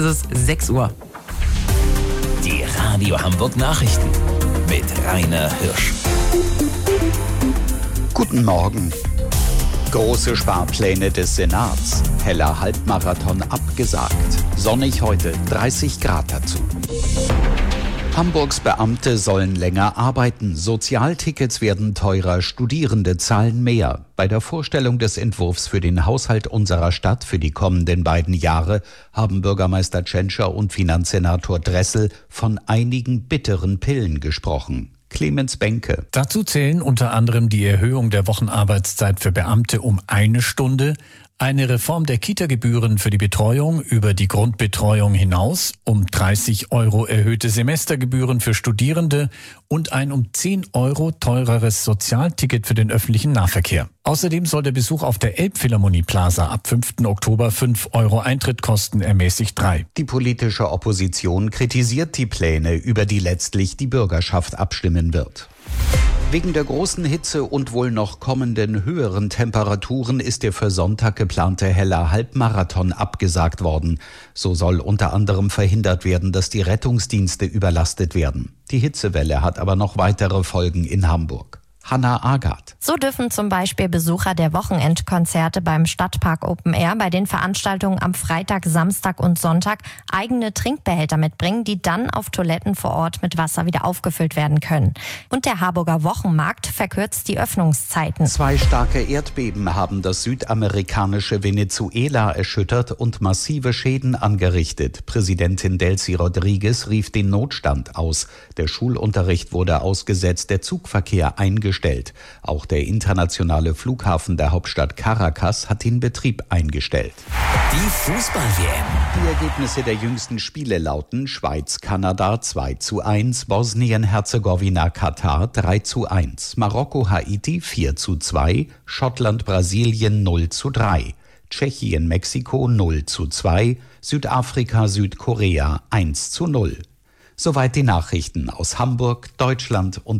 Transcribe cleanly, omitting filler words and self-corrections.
es 6 Uhr. Die Radio Hamburg Nachrichten mit Rainer Hirsch. Guten Morgen. Große Sparpläne des Senats. Heller Halbmarathon abgesagt. Sonnig heute, 30 Grad dazu. Hamburgs Beamte sollen länger arbeiten. Sozialtickets werden teurer, Studierende zahlen mehr. Bei der Vorstellung des Entwurfs für den Haushalt unserer Stadt für die kommenden beiden Jahre haben Bürgermeister Tschentscher und Finanzsenator Dressel von einigen bitteren Pillen gesprochen. Clemens Benke. Dazu zählen unter anderem die Erhöhung der Wochenarbeitszeit für Beamte um 1 Stunde, eine Reform der Kita-Gebühren für die Betreuung über die Grundbetreuung hinaus, um 30 € erhöhte Semestergebühren für Studierende und ein um 10 € teureres Sozialticket für den öffentlichen Nahverkehr. Außerdem soll der Besuch auf der Elbphilharmonie Plaza ab 5. Oktober 5 € Eintritt kosten, ermäßigt 3. Die politische Opposition kritisiert die Pläne, über die letztlich die Bürgerschaft abstimmen wird. Wegen der großen Hitze und wohl noch kommenden höheren Temperaturen ist der für Sonntag geplante Heller Halbmarathon abgesagt worden. So soll unter anderem verhindert werden, dass die Rettungsdienste überlastet werden. Die Hitzewelle hat aber noch weitere Folgen in Hamburg. Hannah Agarth. So dürfen zum Beispiel Besucher der Wochenendkonzerte beim Stadtpark Open Air bei den Veranstaltungen am Freitag, Samstag und Sonntag eigene Trinkbehälter mitbringen, die dann auf Toiletten vor Ort mit Wasser wieder aufgefüllt werden können. Und der Harburger Wochenmarkt verkürzt die Öffnungszeiten. 2 starke Erdbeben haben das südamerikanische Venezuela erschüttert und massive Schäden angerichtet. Präsidentin Delcy Rodriguez rief den Notstand aus. Der Schulunterricht wurde ausgesetzt, der Zugverkehr eingestellt. Auch der internationale Flughafen der Hauptstadt Caracas hat den Betrieb eingestellt. Die Fußball-WM. Die Ergebnisse der jüngsten Spiele lauten: Schweiz-Kanada 2:1, Bosnien-Herzegowina-Katar 3:1, Marokko-Haiti 4:2, Schottland-Brasilien 0:3, Tschechien-Mexiko 0:2, Südafrika-Südkorea 1:0. Soweit die Nachrichten aus Hamburg, Deutschland und